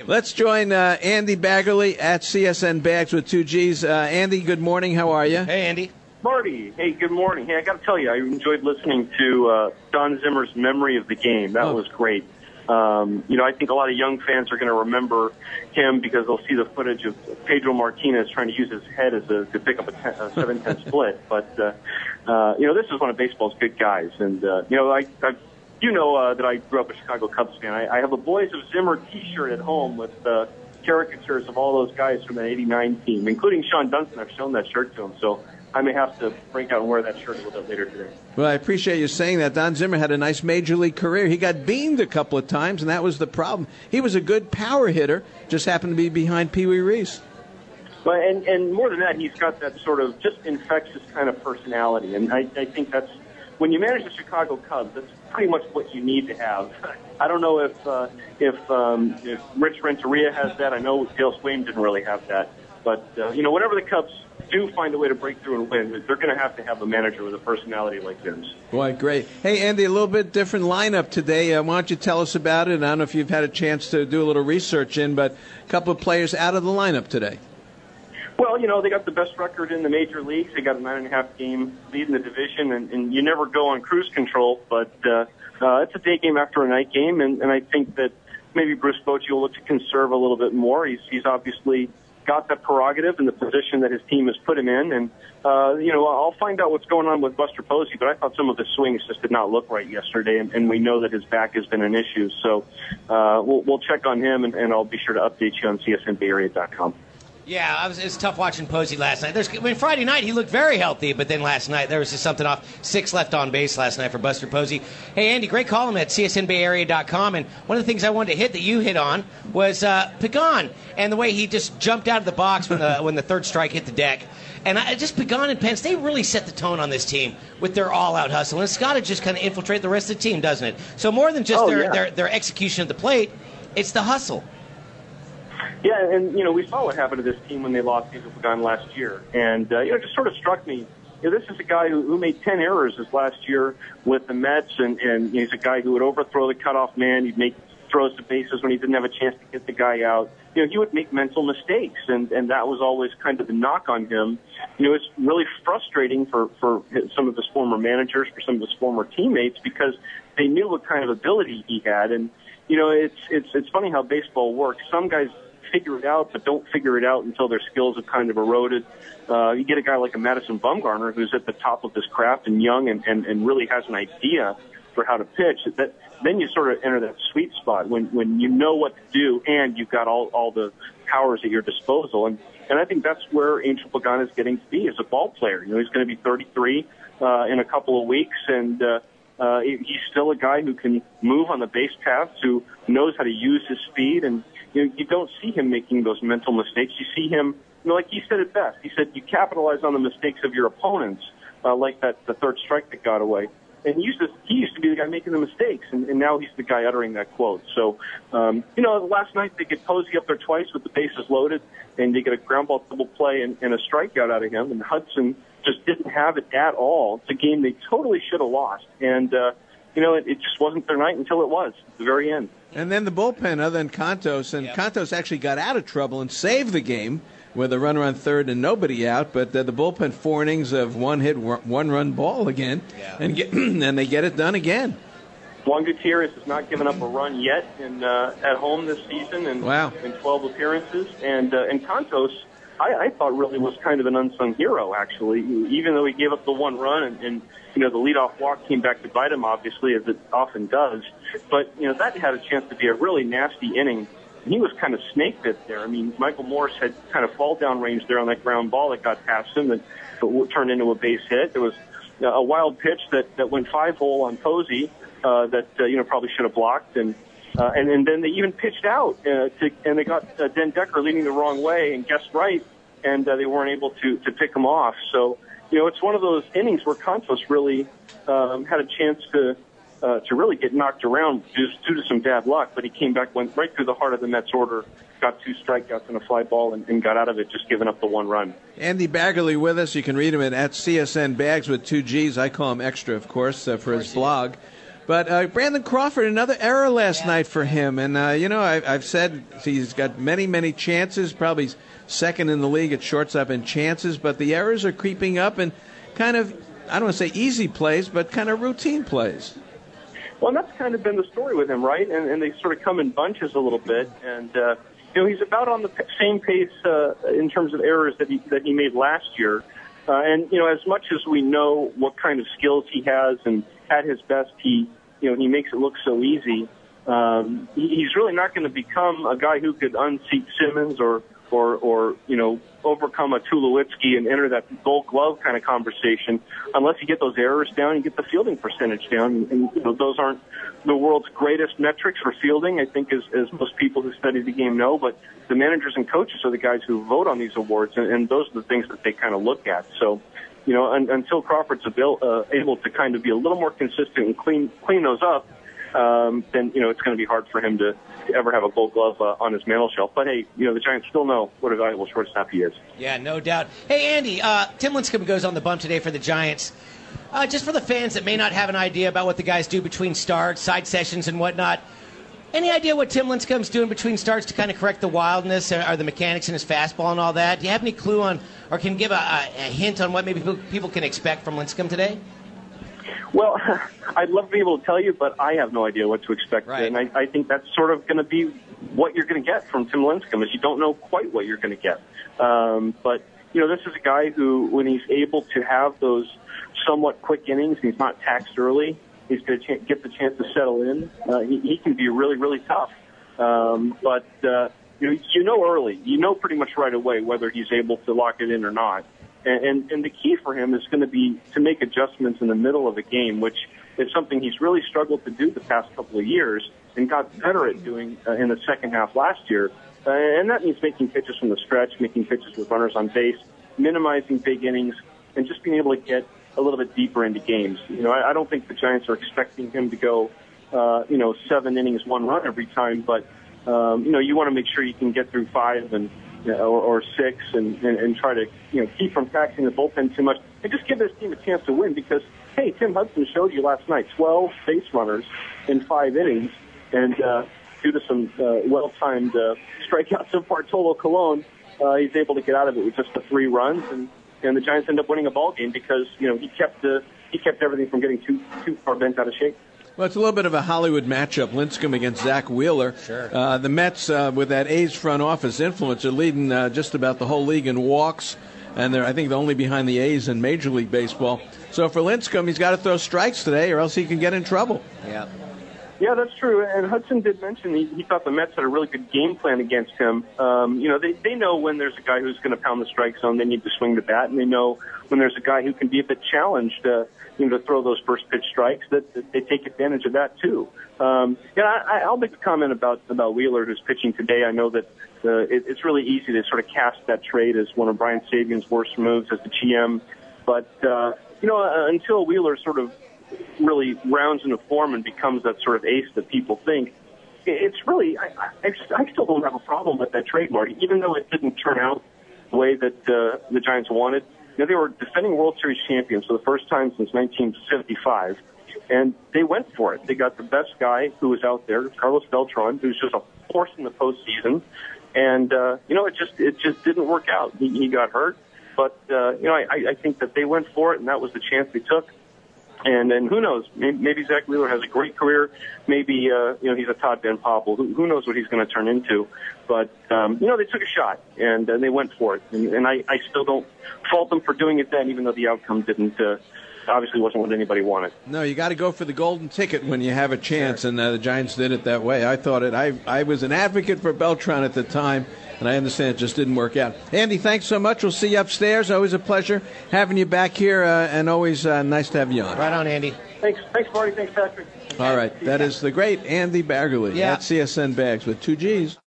Let's join Andy Baggerly at CSN Bags with 2Gs. Andy, good morning. How are you? Hey, Andy. Marty, hey, good morning. Hey, I got to tell you, I enjoyed listening to Don Zimmer's memory of the game. That was great. I think a lot of young fans are going to remember him because they'll see the footage of Pedro Martinez trying to use his head to pick up a 7-10 split. But, this is one of baseball's good guys. And, that I grew up a Chicago Cubs fan. I have a Boys of Zimmer T-shirt at home with caricatures of all those guys from the 89 team, including Sean Dunston. I've shown that shirt to him. So I may have to break out and wear that shirt a little bit later today. Well, I appreciate you saying that. Don Zimmer had a nice major league career. He got beamed a couple of times, and that was the problem. He was a good power hitter, just happened to be behind Pee Wee Reese. Well, and more than that, he's got that sort of just infectious kind of personality. And I think that's, when you manage the Chicago Cubs, that's pretty much what you need to have. I don't know if Rich Renteria has that. I know Dale Swaim didn't really have that. But, whenever the Cubs do find a way to break through and win, they're going to have a manager with a personality like his. Boy, great. Hey, Andy, a little bit different lineup today. Why don't you tell us about it? I don't know if you've had a chance to do a little research but a couple of players out of the lineup today. Well, they got the best record in the major leagues. They got a 9.5 game lead in the division, and you never go on cruise control, but it's a day game after a night game, and I think that maybe Bruce Bochy will look to conserve a little bit more. He's obviously got that prerogative in the position that his team has put him in. And, I'll find out what's going on with Buster Posey, but I thought some of his swings just did not look right yesterday, and we know that his back has been an issue. So we'll check on him, and I'll be sure to update you on csnbayarea.com. Yeah, it's tough watching Posey last night. Friday night, he looked very healthy, but then last night, there was just something off. 6 left on base last night for Buster Posey. Hey, Andy, great column at csnbayarea.com, and one of the things I wanted to hit that you hit on was Pagan, and the way he just jumped out of the box when the third strike hit the deck. And Pagan and Pence, they really set the tone on this team with their all-out hustle, and it's got to just kind of infiltrate the rest of the team, doesn't it? So more than just their execution at the plate, it's the hustle. Yeah, and, we saw what happened to this team when they lost Angel Pagan last year. And, it just sort of struck me, this is a guy who made 10 errors this last year with the Mets, and he's a guy who would overthrow the cutoff man. He'd make throws to bases when he didn't have a chance to get the guy out. He would make mental mistakes, and that was always kind of the knock on him. It's really frustrating for some of his former managers, for some of his former teammates, because they knew what kind of ability he had. And, it's funny how baseball works. Some guys figure it out, but don't figure it out until their skills have kind of eroded. You get a guy like a Madison Bumgarner who's at the top of his craft and young and really has an idea for how to pitch. Then you sort of enter that sweet spot when you know what to do and you've got all the powers at your disposal. And I think that's where Angel Pagan is getting to be as a ball player. He's going to be 33 in a couple of weeks, and he's still a guy who can move on the base paths, who knows how to use his speed, and you don't see him making those mental mistakes. You see him, like he said it best. He said you capitalize on the mistakes of your opponents, like the third strike that got away. And he used to be the guy making the mistakes, and now he's the guy uttering that quote. So, last night they get Posey up there twice with the bases loaded, and they get a ground ball double play and a strikeout out of him, and Hudson just didn't have it at all. It's a game they totally should have lost. And, it just wasn't their night until it was, at the very end. And then the bullpen, other than Contos, and Contos actually got out of trouble and saved the game with a runner on third and nobody out. But the bullpen, 4 innings of one hit, 1 run ball again, and they get it done again. Juan Gutierrez has not given up a run yet at home this season, in 12 appearances. And Contos, I thought really was kind of an unsung hero, actually, even though he gave up the 1 run and the leadoff walk came back to bite him, obviously, as it often does. But, that had a chance to be a really nasty inning. And he was kind of snake bit there. I mean, Michael Morse had kind of fall down range there on that ground ball that got past him that turned into a base hit. There was a wild pitch that went 5-hole on Posey that probably should have blocked. And then they even pitched out and they got Den Decker leading the wrong way and guessed right, and they weren't able to pick him off. So, it's one of those innings where Contos really had a chance to really get knocked around just due to some bad luck, but he came back, went right through the heart of the Mets order, got 2 strikeouts and a fly ball, and got out of it just giving up the 1 run. Andy Baggerly with us. You can read him at CSN Bags with 2 Gs. I call him Extra, of course, for his blog. But Brandon Crawford, another error last night for him. And, I've said he's got many, many chances, probably second in the league at shortstop in chances, but the errors are creeping up and kind of, I don't want to say easy plays, but kind of routine plays. Well, and that's kind of been the story with him, right? And they sort of come in bunches a little bit. And, he's about on the same pace in terms of errors that he made last year. And as much as we know what kind of skills he has, and at his best, he makes it look so easy. He's really not going to become a guy who could unseat Simmons or overcome a Tulowitzki and enter that Gold Glove kind of conversation unless you get those errors down and get the fielding percentage down. And those aren't the world's greatest metrics for fielding, I think, as most people who study the game know. But the managers and coaches are the guys who vote on these awards, and those are the things that they kind of look at. So, until Crawford's able to kind of be a little more consistent and clean those up, then it's going to be hard for him to ever have a Gold Glove on his mantle shelf. But hey, the Giants still know what a valuable shortstop he is. Yeah, no doubt. Hey, Andy, Tim Lincecum goes on the bump today for the Giants. Just for the fans that may not have an idea about what the guys do between starts, side sessions, and whatnot, any idea what Tim Lincecum's doing between starts to kind of correct the wildness or the mechanics in his fastball and all that? Do you have any clue on, or can give a hint on what maybe people can expect from Lincecum today? Well, I'd love to be able to tell you, but I have no idea what to expect. Right. And I think that's sort of going to be what you're going to get from Tim Lincecum, is you don't know quite what you're going to get. But, this is a guy who, when he's able to have those somewhat quick innings, he's not taxed early, he's going to get the chance to settle in. He can be really, really tough. But early. Pretty much right away whether he's able to lock it in or not. And the key for him is going to be to make adjustments in the middle of a game, which is something he's really struggled to do the past couple of years and got better at doing in the second half last year. And that means making pitches from the stretch, making pitches with runners on base, minimizing big innings, and just being able to get a little bit deeper into games. I don't think the Giants are expecting him to go, 7 innings, 1 run every time, but, you want to make sure you can get through 5 or 6 and try to, keep from taxing the bullpen too much and just give this team a chance to win because, hey, Tim Hudson showed you last night 12 base runners in 5 innings, and due to some well-timed strikeouts of Bartolo Colon, he's able to get out of it with just the 3 runs, and the Giants end up winning a ball game because, he kept everything from getting too far bent out of shape. Well, it's a little bit of a Hollywood matchup, Lincecum against Zach Wheeler. Sure. The Mets, with that A's front office influence, are leading just about the whole league in walks, and I think they're only behind the A's in Major League Baseball. So for Lincecum, he's got to throw strikes today or else he can get in trouble. Yeah. Yeah, that's true. And Hudson did mention he thought the Mets had a really good game plan against him. They know when there's a guy who's going to pound the strike zone, they need to swing the bat, and they know when there's a guy who can be a bit challenged, to throw those first pitch strikes, that they take advantage of that too. I'll make a comment about Wheeler, who's pitching today. I know that it's really easy to sort of cast that trade as one of Brian Sabian's worst moves as the GM, but until Wheeler sort of really rounds into form and becomes that sort of ace that people think, it's really, I still don't have a problem with that trade, Marty, even though it didn't turn out the way that the Giants wanted. They were defending World Series champions for the first time since 1975, and they went for it. They got the best guy who was out there, Carlos Beltran, who's just a force in the postseason, and it just didn't work out. He got hurt, but I think that they went for it, and that was the chance they took. And who knows? Maybe Zach Wheeler has a great career. Maybe he's a Todd Van Poppel. Who knows what he's going to turn into? But they took a shot and they went for it. And I still don't fault them for doing it then, even though the outcome didn't obviously wasn't what anybody wanted. No, you got to go for the golden ticket when you have a chance, sure. And the Giants did it that way. I thought it. I was an advocate for Beltran at the time. And I understand it just didn't work out. Andy, thanks so much. We'll see you upstairs. Always a pleasure having you back here, and always nice to have you on. Right on, Andy. Thanks, Marty. Thanks, Patrick. All right. That is the great Andy Baggerly at CSN Bags with 2 Gs.